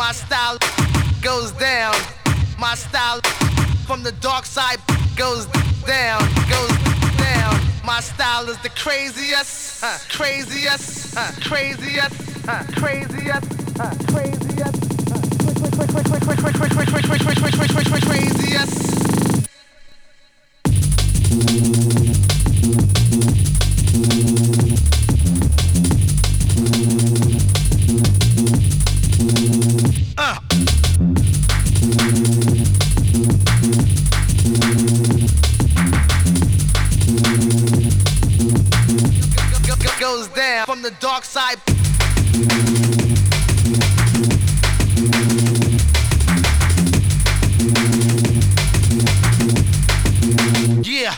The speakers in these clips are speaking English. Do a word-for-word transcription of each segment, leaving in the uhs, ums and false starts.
My style goes down. My style from the dark side goes down, goes down. My style is the craziest, huh, craziest, huh, craziest, huh, craziest, huh, craziest, huh, craziest. Uh. Goes down from the dark side. Yeah.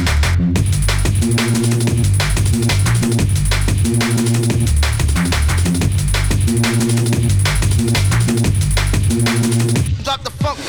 Drop the funk.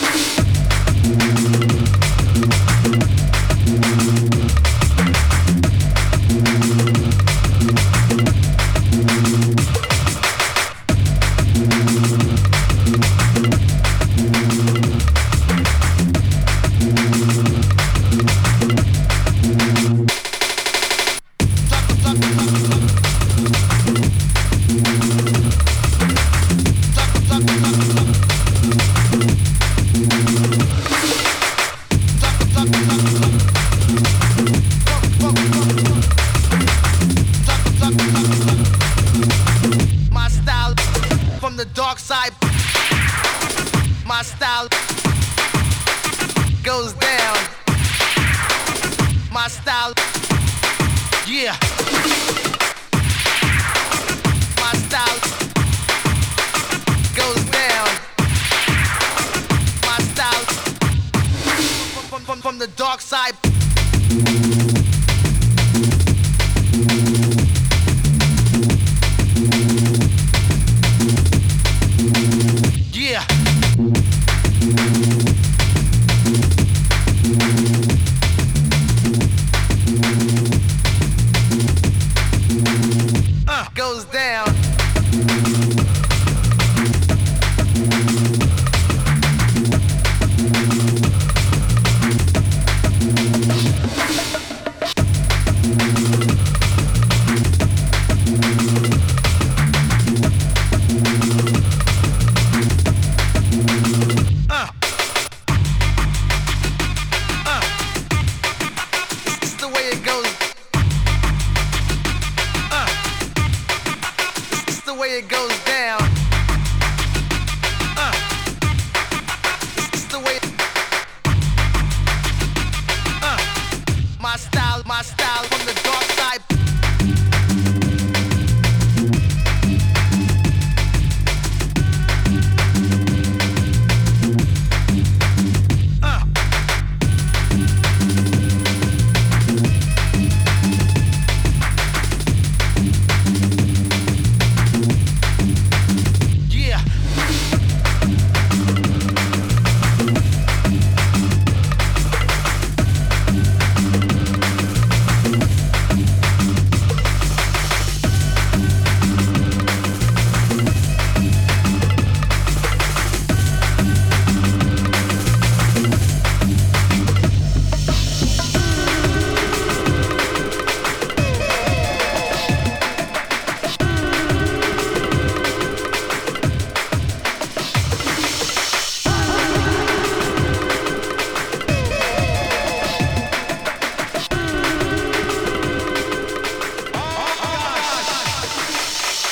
My style from the dark side. My style goes down. My style, yeah. My style goes down. My style from, from, from the dark side.